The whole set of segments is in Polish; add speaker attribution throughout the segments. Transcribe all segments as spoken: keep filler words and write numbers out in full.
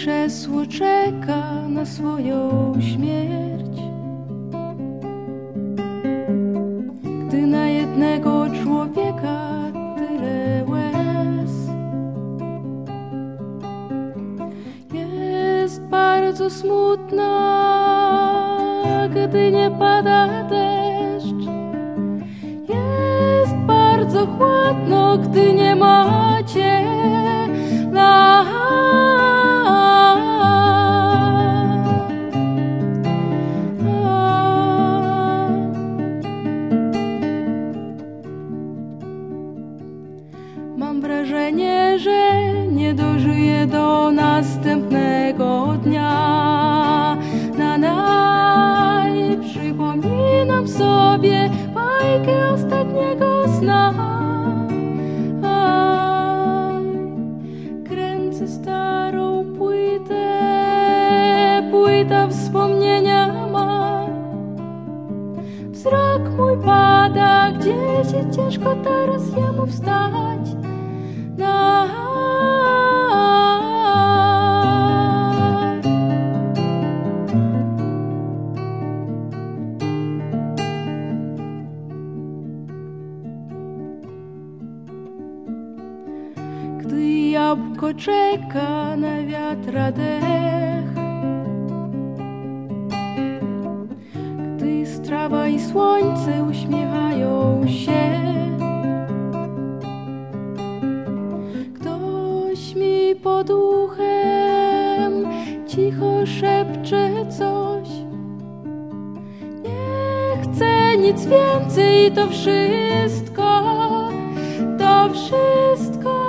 Speaker 1: krzesło czeka na swoją śmierć. Gdy na jednego człowieka tyle łez, jest bardzo smutna, gdy nie pada deszcz. Jest bardzo chłodno, gdy nie ma ciepla. Mam wrażenie, że nie dożyję do następnego dnia. Na naj przypominam sobie bajkę ostatniego sna. Aj, kręcę starą płytę, płyta wspomnienia ma. Wzrok mój pada, gdzieś i ciężko teraz jemu wstać. Gdy jabłko czeka na wiatra dech, gdy strawa i słońce uśmiechają się, ktoś mi pod uchem cicho szepcze coś. Nie chcę nic więcej, to wszystko, to wszystko.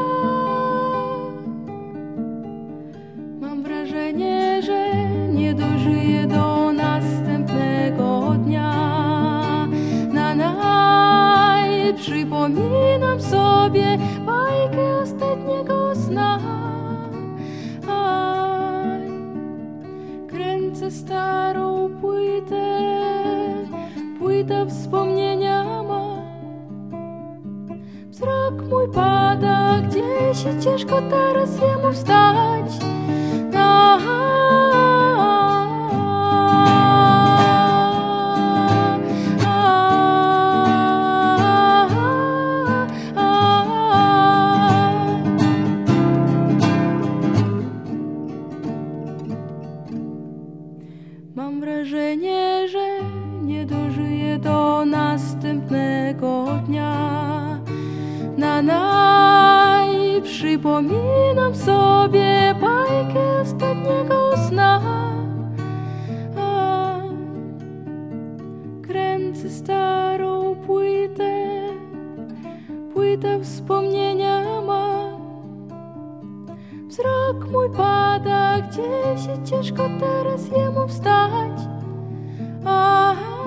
Speaker 1: Mam wrażenie, że nie dożyję do następnego dnia. Na naj przypominam sobie bajkę ostatniego sna. Aj, kręcę starą płytę, płyta wspomnienia ma. Wzrok mój pada, gdzieś i ciężko teraz jemu wstać. Mam wrażenie, że nie dożyję do następnego dnia. Na naj przypominam sobie bajkę ostatniego sna. A, kręcę starą płytę, płyta wspomnienia ma. Wzrok mój pada, gdzieś i ciężko teraz jemu wstać. A,